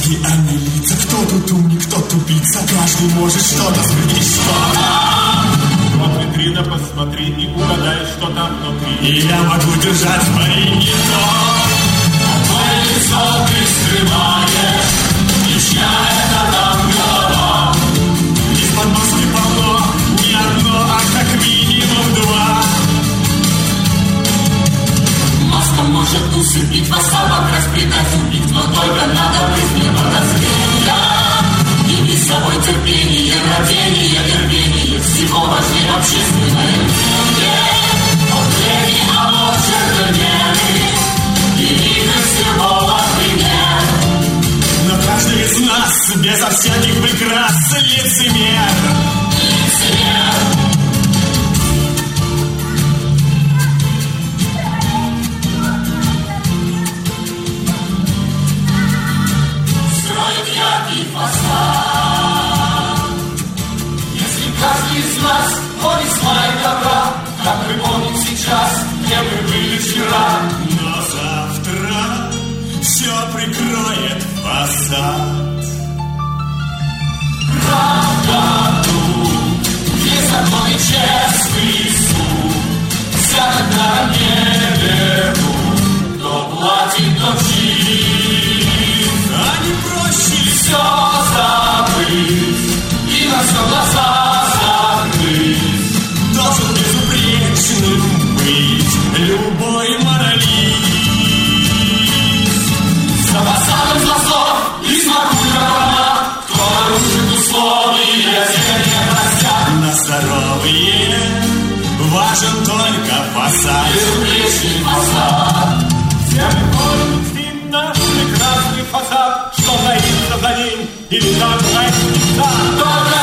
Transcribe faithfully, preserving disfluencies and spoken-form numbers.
Где они лица? Кто тут умник, кто тупица? Каждый может что-то сменить, что-то. Вот витрина, посмотри и угадай, что там внутри. И я могу держать в паре не то. Твое лицо ты скрываешь, ничья это там голова. Из-под маски полно, не одно, а как минимум два. Маска может усыпить вас, обокрасть, предать, убить, но только надо быть не подозрения. Иметь с собой терпение, родение, вервение, всего важнее общественное мнение. От лени, а вот червонели, и видность любого пример. Но каждый из нас, безо всяких прикрас, лицемер. Лицемер. Фасад. Если каждый из нас ходит с мая добра, как вы помните сейчас, где вы были вчера. Но завтра все прикроет фасад. Правда тут, где закон и честный суд, взяток на не вернут, кто платит, тот жив. А не проще ли все забыть и на все глаза закрыть? Должен безупречным быть любой моралист. За фасадом злослов и смакуя права, кто нарушит условия, те не простят. На здоровье важен только фасад. Безупречный фасад. Все мы наш прекрасный фасад, что таится за ним, или так знает лица.